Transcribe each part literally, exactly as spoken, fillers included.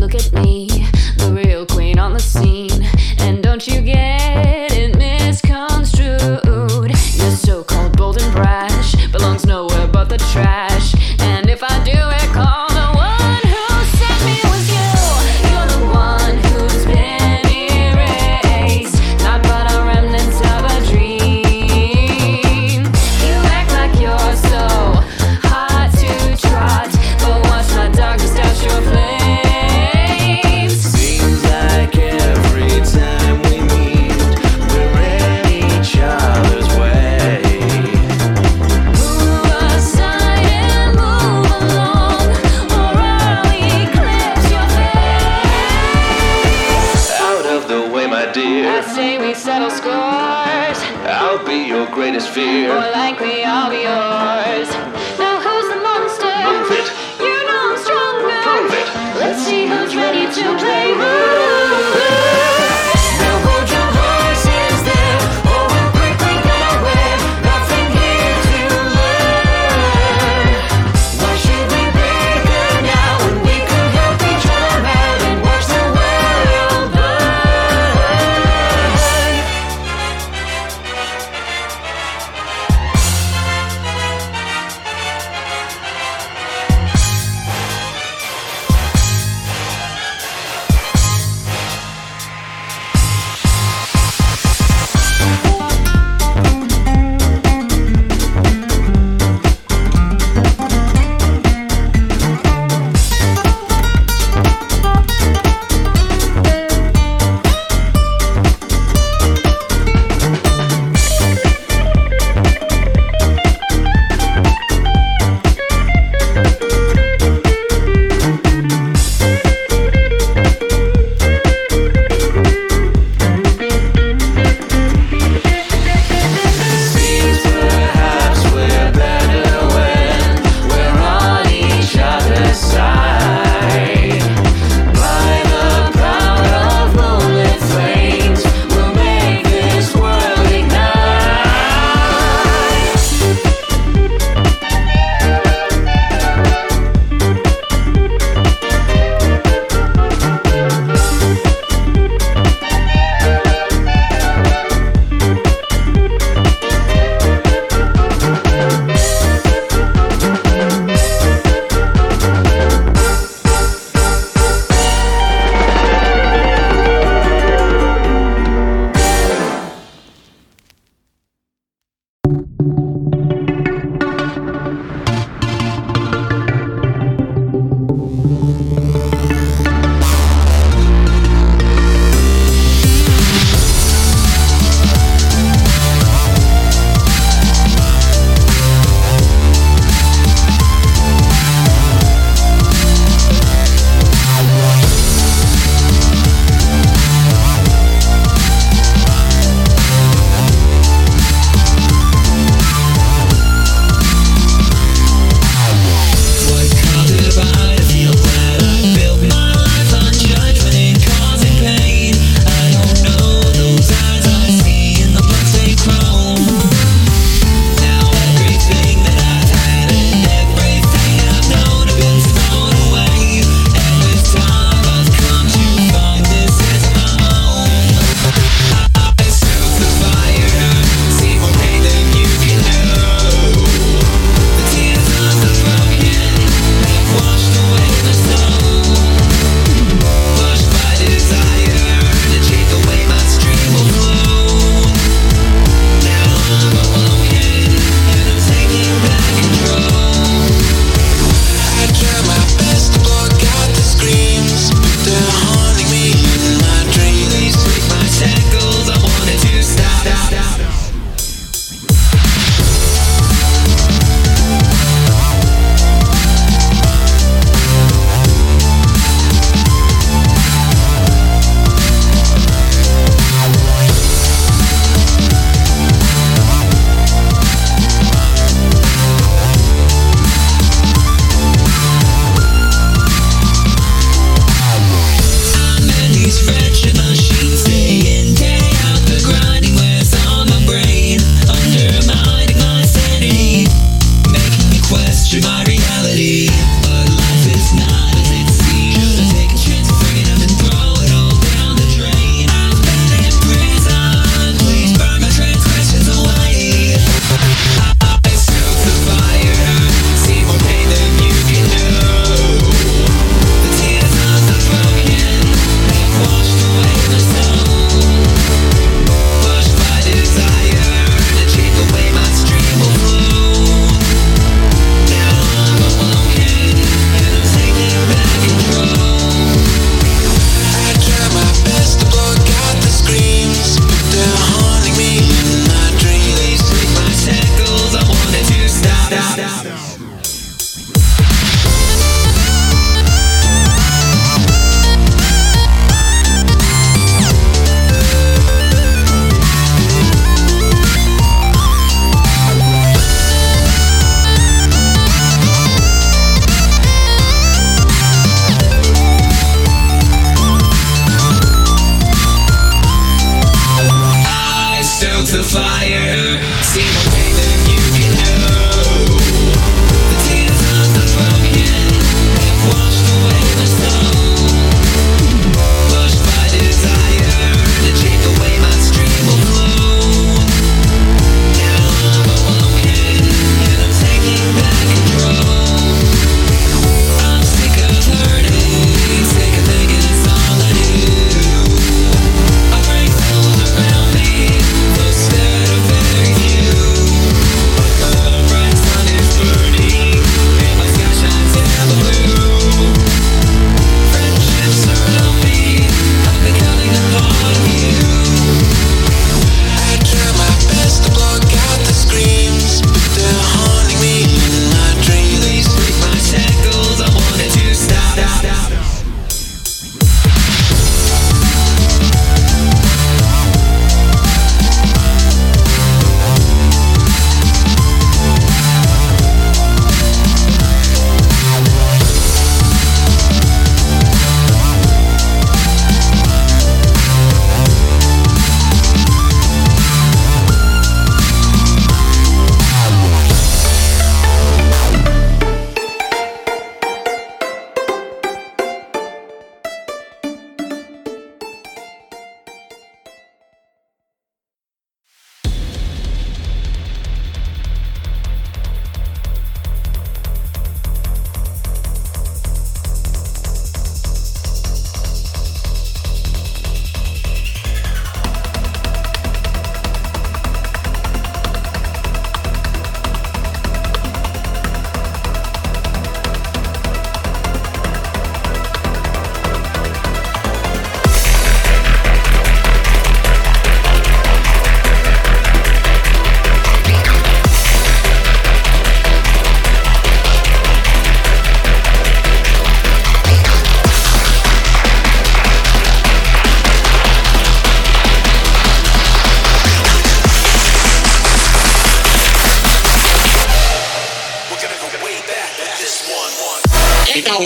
look at me, the real queen on the scene. And don't you get it misconstrued. Your so-called bold and brash belongs nowhere but the trash. And if I do it, call the one who sent me was you. You're the one who's been erased, not but a remnant of a dream. You act like you're so hot to trot, but watch my darkness douse your flames. Seems like every time we meet, we're in each other's way. Move aside and move along, or I'll eclipse your face. Out of the way, my I dear, say we settle scores, I'll be your greatest or fear. likely I'll be yours. Now who's the monster? Move it, You know I'm stronger. prove it. Let's see who's ready to play ruler. Now hold your horses there, or we'll quickly get away. Nothing here to learn. Why should we break her now when we could help each other out and watch the world burn?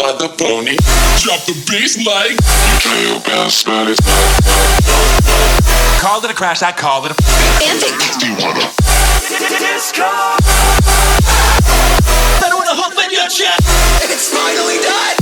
like the pony. Drop the bass like you play your best, but it's Called it a crash, I called it a Disco. I don't wanna hump in your chest. It's finally done.